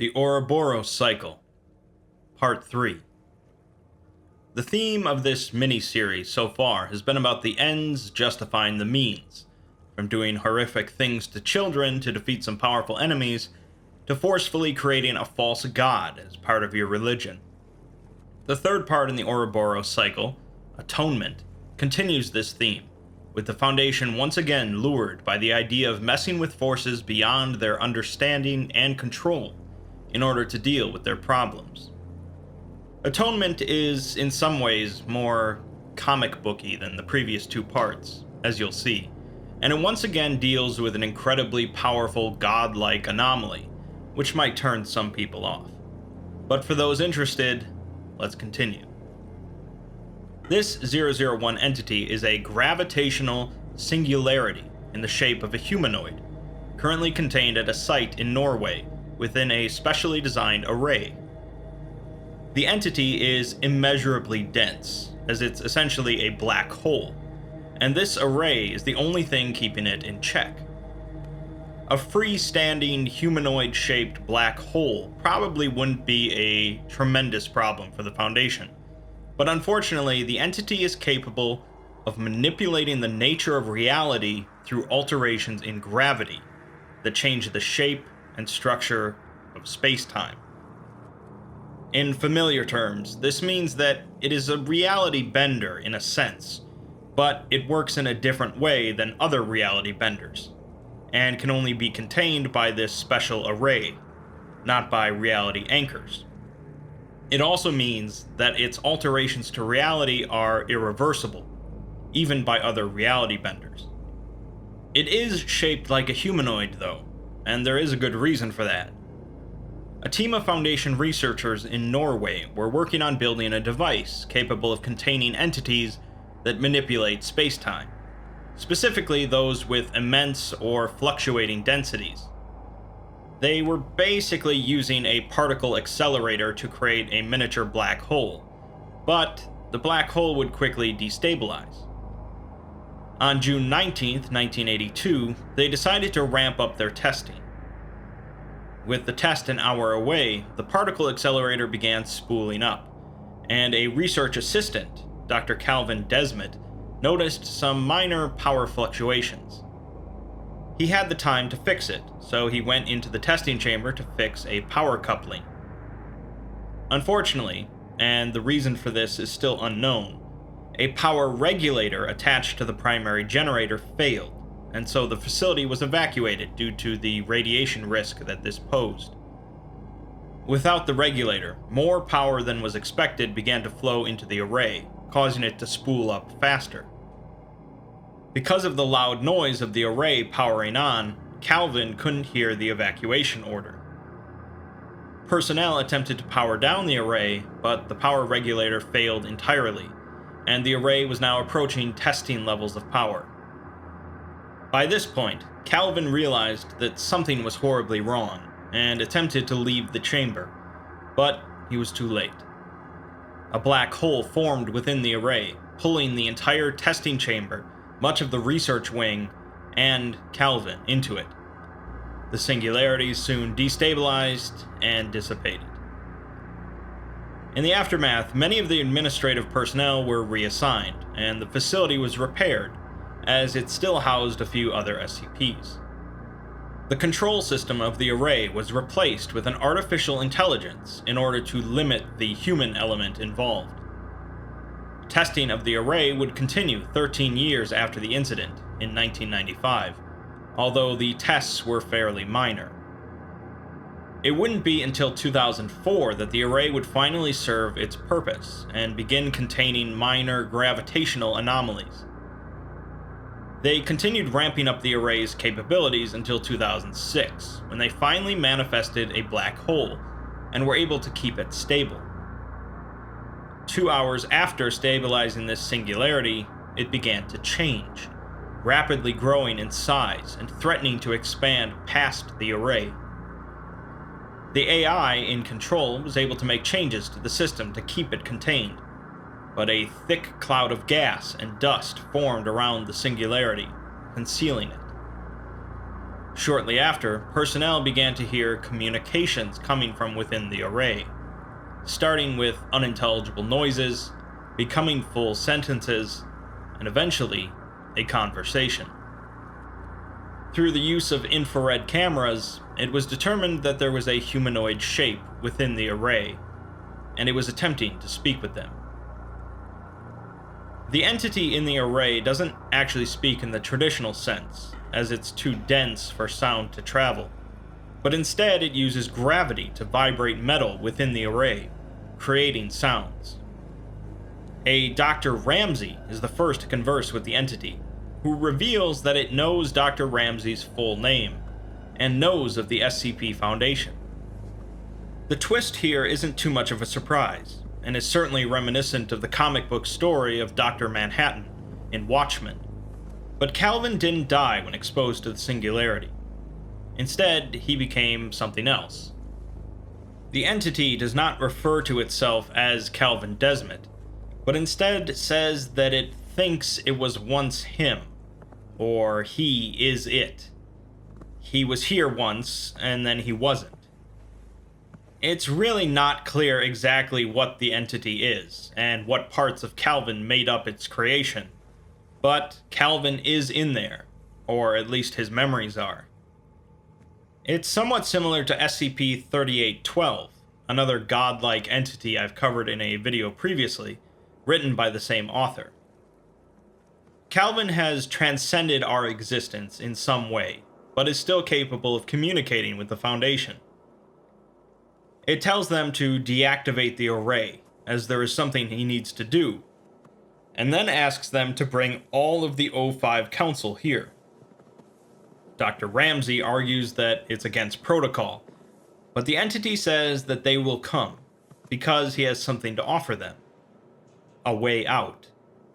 The Ouroboros Cycle, Part 3. The theme of this mini-series so far has been about the ends justifying the means, from doing horrific things to children to defeat some powerful enemies, to forcefully creating a false god as part of your religion. The third part in the Ouroboros Cycle, Atonement, continues this theme, with the Foundation once again lured by the idea of messing with forces beyond their understanding and control in order to deal with their problems. Atonement is, in some ways, more comic booky than the previous two parts, as you'll see, and it once again deals with an incredibly powerful godlike anomaly, which might turn some people off. But for those interested, let's continue. This 001 entity is a gravitational singularity in the shape of a humanoid, currently contained at a site in Norway within a specially designed array. The entity is immeasurably dense, as it's essentially a black hole, and this array is the only thing keeping it in check. A freestanding, humanoid-shaped black hole probably wouldn't be a tremendous problem for the Foundation, but unfortunately, the entity is capable of manipulating the nature of reality through alterations in gravity that change the shape and structure of space-time. In familiar terms, this means that it is a reality bender in a sense, but it works in a different way than other reality benders, and can only be contained by this special array, not by reality anchors. It also means that its alterations to reality are irreversible, even by other reality benders. It is shaped like a humanoid, though, and there is a good reason for that. A team of Foundation researchers in Norway were working on building a device capable of containing entities that manipulate spacetime, specifically those with immense or fluctuating densities. They were basically using a particle accelerator to create a miniature black hole, but the black hole would quickly destabilize. On June 19, 1982, they decided to ramp up their testing. With the test an hour away, the particle accelerator began spooling up, and a research assistant, Dr. Calvin Desmet, noticed some minor power fluctuations. He had the time to fix it, so he went into the testing chamber to fix a power coupling. Unfortunately, and the reason for this is still unknown, a power regulator attached to the primary generator failed, and so the facility was evacuated due to the radiation risk that this posed. Without the regulator, more power than was expected began to flow into the array, causing it to spool up faster. Because of the loud noise of the array powering on, Calvin couldn't hear the evacuation order. Personnel attempted to power down the array, but the power regulator failed entirely, and the array was now approaching testing levels of power. By this point, Calvin realized that something was horribly wrong, and attempted to leave the chamber, but he was too late. A black hole formed within the array, pulling the entire testing chamber, much of the research wing, and Calvin into it. The singularities soon destabilized and dissipated. In the aftermath, many of the administrative personnel were reassigned, and the facility was repaired, as it still housed a few other SCPs. The control system of the array was replaced with an artificial intelligence in order to limit the human element involved. Testing of the array would continue 13 years after the incident, in 1995, although the tests were fairly minor. It wouldn't be until 2004 that the array would finally serve its purpose and begin containing minor gravitational anomalies. They continued ramping up the array's capabilities until 2006, when they finally manifested a black hole and were able to keep it stable. 2 hours after stabilizing this singularity, it began to change, rapidly growing in size and threatening to expand past the array. The AI in control was able to make changes to the system to keep it contained, but a thick cloud of gas and dust formed around the singularity, concealing it. Shortly after, personnel began to hear communications coming from within the array, starting with unintelligible noises, becoming full sentences, and eventually, a conversation. Through the use of infrared cameras, it was determined that there was a humanoid shape within the array, and it was attempting to speak with them. The entity in the array doesn't actually speak in the traditional sense, as it's too dense for sound to travel, but instead it uses gravity to vibrate metal within the array, creating sounds. A Dr. Ramsey is the first to converse with the entity, who reveals that it knows Dr. Ramsey's full name, and knows of the SCP Foundation. The twist here isn't too much of a surprise, and is certainly reminiscent of the comic book story of Dr. Manhattan in Watchmen. But Calvin didn't die when exposed to the singularity. Instead, he became something else. The entity does not refer to itself as Calvin Desmet, but instead says that it thinks it was once him, or he is it. He was here once, and then he wasn't. It's really not clear exactly what the entity is, and what parts of Calvin made up its creation, but Calvin is in there, or at least his memories are. It's somewhat similar to SCP-3812, another godlike entity I've covered in a video previously, written by the same author. Calvin has transcended our existence in some way, but is still capable of communicating with the Foundation. It tells them to deactivate the array, as there is something he needs to do, and then asks them to bring all of the O5 Council here. Dr. Ramsey argues that it's against protocol, but the entity says that they will come, because he has something to offer them. A way out.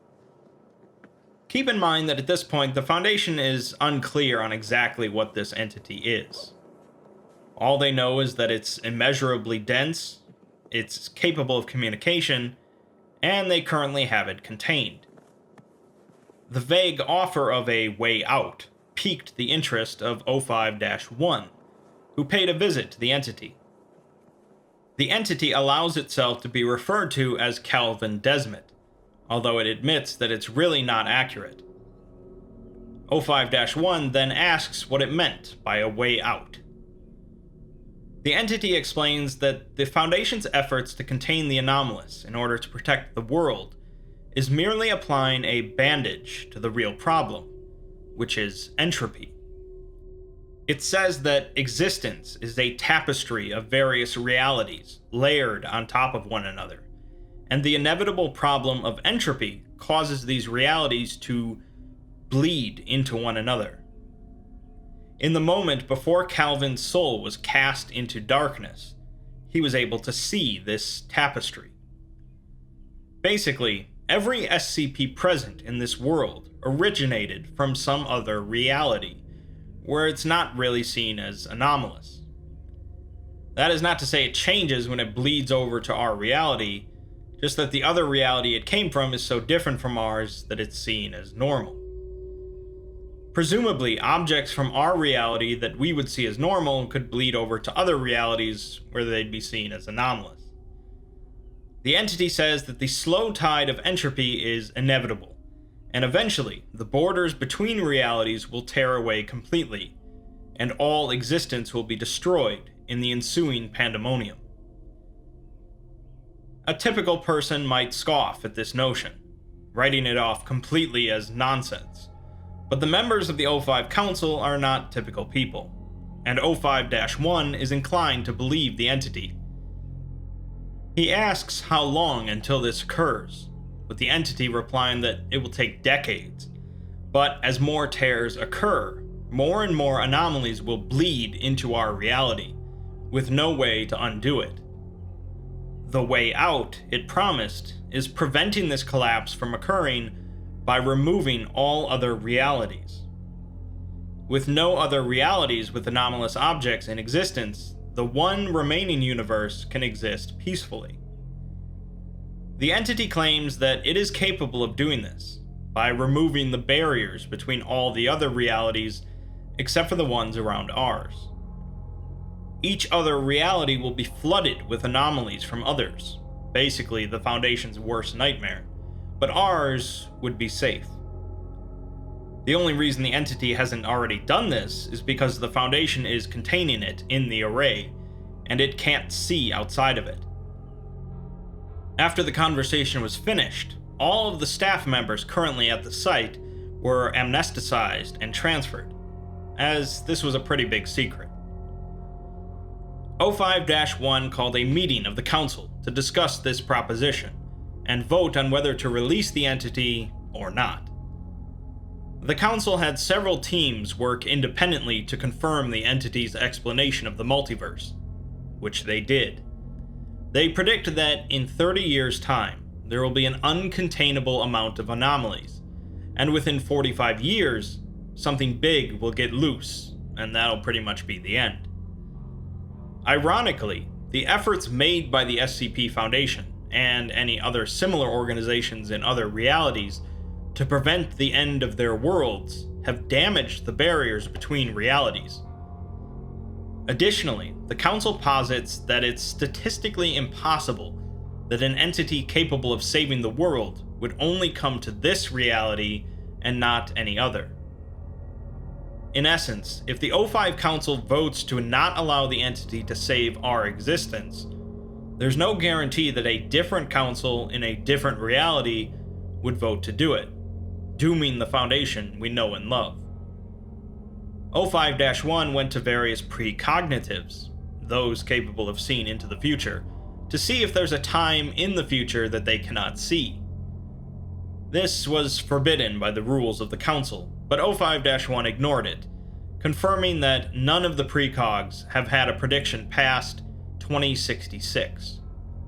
Keep in mind that at this point, the Foundation is unclear on exactly what this entity is. All they know is that it's immeasurably dense, it's capable of communication, and they currently have it contained. The vague offer of a way out piqued the interest of O5-1, who paid a visit to the entity. The entity allows itself to be referred to as Calvin Desmet, although it admits that it's really not accurate. O5-1 then asks what it meant by a way out. The entity explains that the Foundation's efforts to contain the anomalous in order to protect the world is merely applying a bandage to the real problem, which is entropy. It says that existence is a tapestry of various realities layered on top of one another, and the inevitable problem of entropy causes these realities to bleed into one another. In the moment before Calvin's soul was cast into darkness, he was able to see this tapestry. Basically, every SCP present in this world originated from some other reality, where it's not really seen as anomalous. That is not to say it changes when it bleeds over to our reality, just that the other reality it came from is so different from ours that it's seen as normal. Presumably, objects from our reality that we would see as normal could bleed over to other realities where they'd be seen as anomalous. The entity says that the slow tide of entropy is inevitable, and eventually, the borders between realities will tear away completely, and all existence will be destroyed in the ensuing pandemonium. A typical person might scoff at this notion, writing it off completely as nonsense. But the members of the O5 Council are not typical people, and O5-1 is inclined to believe the entity. He asks how long until this occurs, with the entity replying that it will take decades, but as more tears occur, more and more anomalies will bleed into our reality, with no way to undo it. The way out, it promised, is preventing this collapse from occurring by removing all other realities. With no other realities with anomalous objects in existence, the one remaining universe can exist peacefully. The entity claims that it is capable of doing this by removing the barriers between all the other realities except for the ones around ours. Each other reality will be flooded with anomalies from others, basically the Foundation's worst nightmare, but ours would be safe. The only reason the entity hasn't already done this is because the Foundation is containing it in the array, and it can't see outside of it. After the conversation was finished, all of the staff members currently at the site were amnesticized and transferred, as this was a pretty big secret. O5-1 called a meeting of the Council to discuss this proposition, and vote on whether to release the entity or not. The Council had several teams work independently to confirm the entity's explanation of the multiverse, which they did. They predict that in 30 years' time, there will be an uncontainable amount of anomalies, and within 45 years, something big will get loose, and that'll pretty much be the end. Ironically, the efforts made by the SCP Foundation and any other similar organizations in other realities to prevent the end of their worlds have damaged the barriers between realities. Additionally, the Council posits that it's statistically impossible that an entity capable of saving the world would only come to this reality and not any other. In essence, if the O5 Council votes to not allow the entity to save our existence, there's no guarantee that a different council in a different reality would vote to do it, dooming the Foundation we know and love. O5-1 went to various precognitives, those capable of seeing into the future, to see if there's a time in the future that they cannot see. This was forbidden by the rules of the Council, but O5-1 ignored it, confirming that none of the precogs have had a prediction past 2066.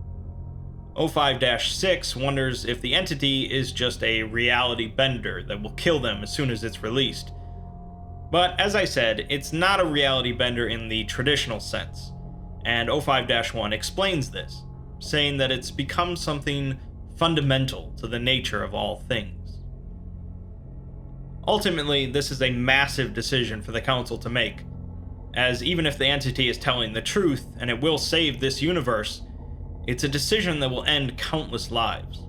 O5-6 wonders if the entity is just a reality bender that will kill them as soon as it's released. But as I said, it's not a reality bender in the traditional sense, and O5-1 explains this, saying that it's become something fundamental to the nature of all things. Ultimately, this is a massive decision for the Council to make, as even if the entity is telling the truth and it will save this universe, it's a decision that will end countless lives.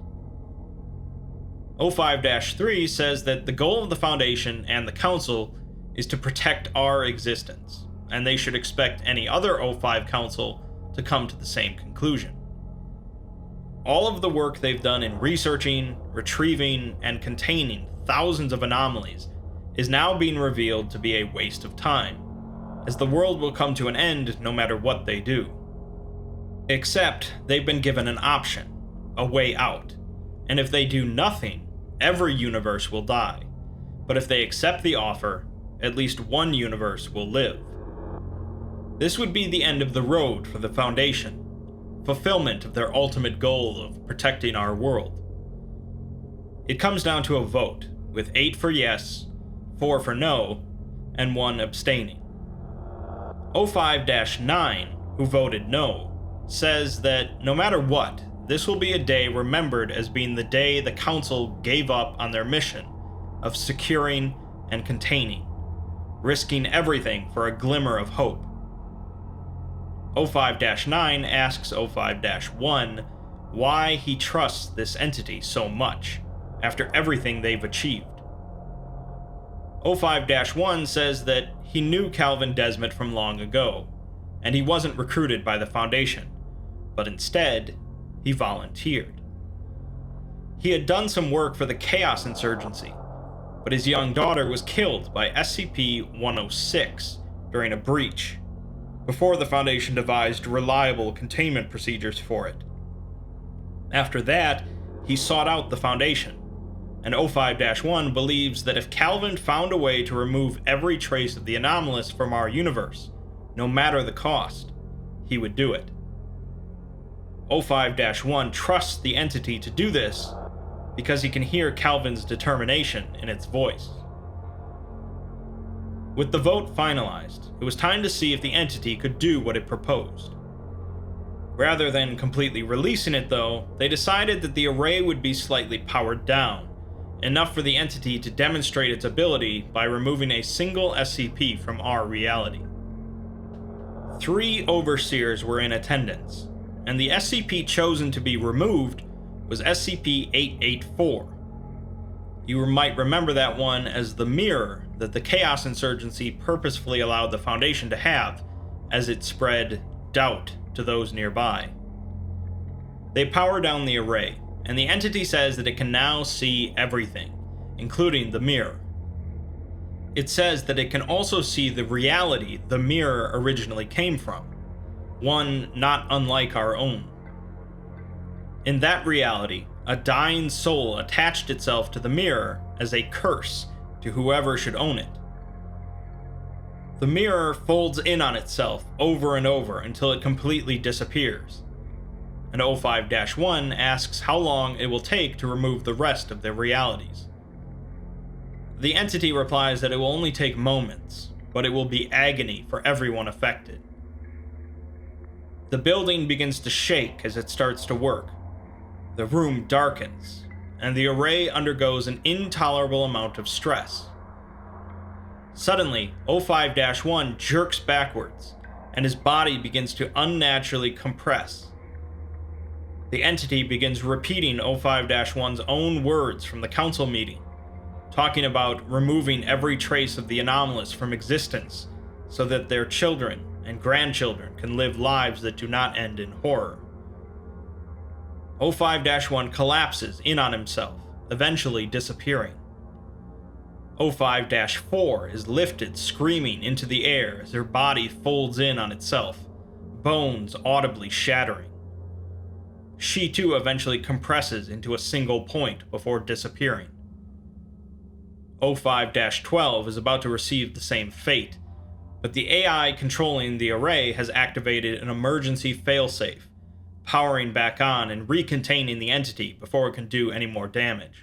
O5-3 says that the goal of the Foundation and the Council is to protect our existence, and they should expect any other O5 Council to come to the same conclusion. All of the work they've done in researching, retrieving, and containing thousands of anomalies is now being revealed to be a waste of time, as the world will come to an end no matter what they do. Except they've been given an option, a way out, and if they do nothing, every universe will die. But if they accept the offer, at least one universe will live. This would be the end of the road for the Foundation, fulfillment of their ultimate goal of protecting our world. It comes down to a vote, with 8 for yes, 4 for no, and 1 abstaining. O5-9, who voted no, says that no matter what, this will be a day remembered as being the day the Council gave up on their mission of securing and containing, risking everything for a glimmer of hope. O5-9 asks O5-1 why he trusts this entity so much, after everything they've achieved. O5-1 says that he knew Calvin Desmet from long ago, and he wasn't recruited by the Foundation, but instead, he volunteered. He had done some work for the Chaos Insurgency, but his young daughter was killed by SCP-106 during a breach, before the Foundation devised reliable containment procedures for it. After that, he sought out the Foundation, and O5-1 believes that if Calvin found a way to remove every trace of the anomalous from our universe, no matter the cost, he would do it. O5-1 trusts the entity to do this because he can hear Calvin's determination in its voice. With the vote finalized, it was time to see if the entity could do what it proposed. Rather than completely releasing it though, they decided that the array would be slightly powered down, enough for the entity to demonstrate its ability by removing a single SCP from our reality. 3 overseers were in attendance, and the SCP chosen to be removed was SCP-884. You might remember that one as the mirror that the Chaos Insurgency purposefully allowed the Foundation to have as it spread doubt to those nearby. They power down the array, and the entity says that it can now see everything, including the mirror. It says that it can also see the reality the mirror originally came from, one not unlike our own. In that reality, a dying soul attached itself to the mirror as a curse to whoever should own it. The mirror folds in on itself over and over until it completely disappears, and O5-1 asks how long it will take to remove the rest of their realities. The entity replies that it will only take moments, but it will be agony for everyone affected. The building begins to shake as it starts to work. The room darkens, and the array undergoes an intolerable amount of stress. Suddenly, O5-1 jerks backwards, and his body begins to unnaturally compress. The entity begins repeating O5-1's own words from the council meeting, talking about removing every trace of the anomalous from existence so that their children and grandchildren can live lives that do not end in horror. O5-1 collapses in on himself, eventually disappearing. O5-4 is lifted screaming into the air as her body folds in on itself, bones audibly shattering. She too eventually compresses into a single point before disappearing. O5-12 is about to receive the same fate, but the AI controlling the array has activated an emergency failsafe, powering back on and recontaining the entity before it can do any more damage.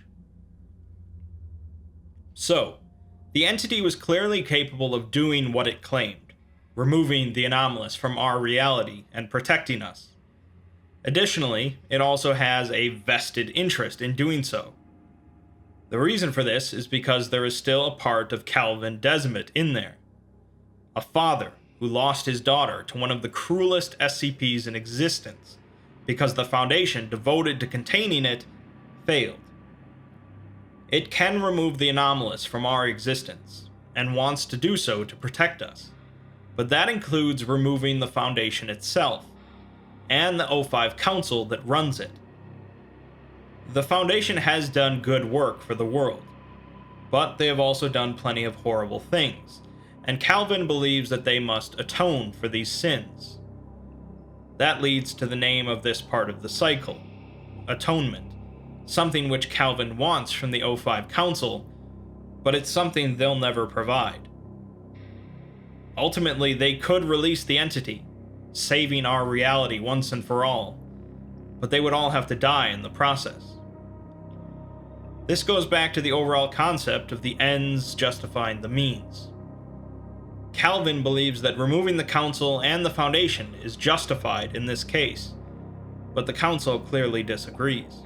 So, the entity was clearly capable of doing what it claimed, removing the anomalous from our reality and protecting us. Additionally, it also has a vested interest in doing so. The reason for this is because there is still a part of Calvin Desmet in there. A father who lost his daughter to one of the cruelest SCPs in existence because the Foundation devoted to containing it failed. It can remove the anomalous from our existence, and wants to do so to protect us, but that includes removing the Foundation itself, and the O5 Council that runs it. The Foundation has done good work for the world, but they have also done plenty of horrible things, and Calvin believes that they must atone for these sins. That leads to the name of this part of the cycle, atonement, something which Calvin wants from the O5 Council, but it's something they'll never provide. Ultimately, they could release the entity, saving our reality once and for all, but they would all have to die in the process. This goes back to the overall concept of the ends justifying the means. Calvin believes that removing the Council and the Foundation is justified in this case, but the Council clearly disagrees.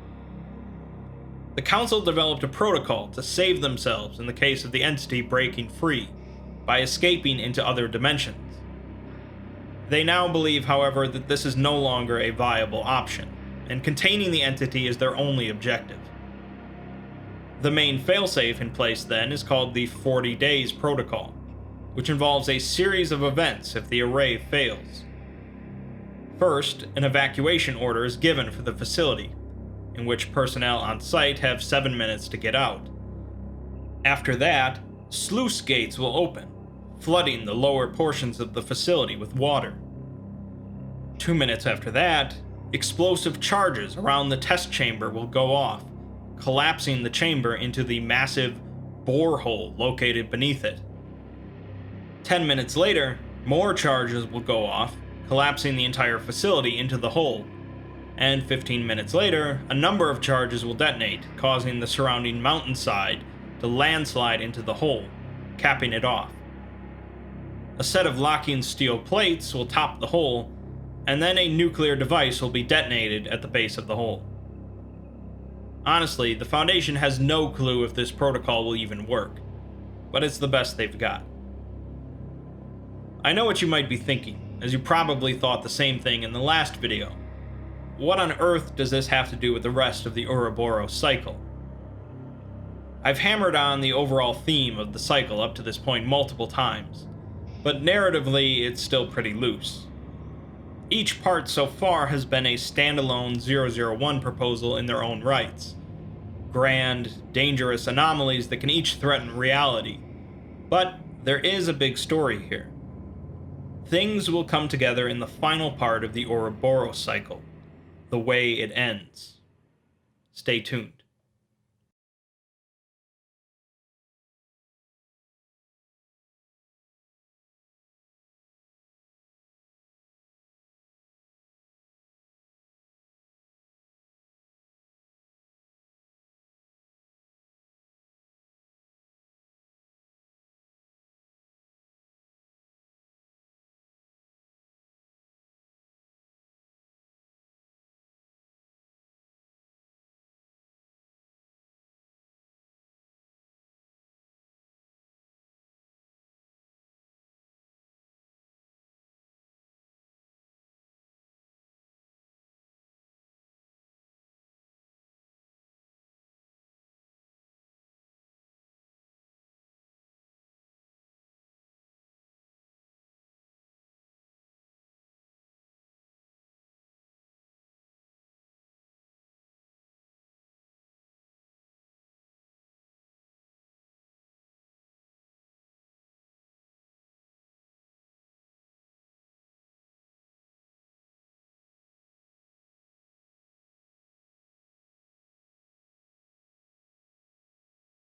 The Council developed a protocol to save themselves in the case of the entity breaking free, by escaping into other dimensions. They now believe, however, that this is no longer a viable option, and containing the entity is their only objective. The main failsafe in place then is called the 40 Days Protocol, which involves a series of events if the array fails. First, an evacuation order is given for the facility, in which personnel on site have 7 minutes to get out. After that, sluice gates will open, flooding the lower portions of the facility with water. 2 minutes after that, explosive charges around the test chamber will go off, collapsing the chamber into the massive borehole located beneath it. 10 minutes later, more charges will go off, collapsing the entire facility into the hole. And 15 minutes later, a number of charges will detonate, causing the surrounding mountainside to landslide into the hole, capping it off. A set of locking steel plates will top the hole, and then a nuclear device will be detonated at the base of the hole. Honestly, the Foundation has no clue if this protocol will even work, but it's the best they've got. I know what you might be thinking, as you probably thought the same thing in the last video. What on earth does this have to do with the rest of the Ouroboros cycle? I've hammered on the overall theme of the cycle up to this point multiple times, but narratively it's still pretty loose. Each part so far has been a standalone 001 proposal in their own rights. Grand, dangerous anomalies that can each threaten reality. But there is a big story here. Things will come together in the final part of the Ouroboros cycle, the way it ends. Stay tuned.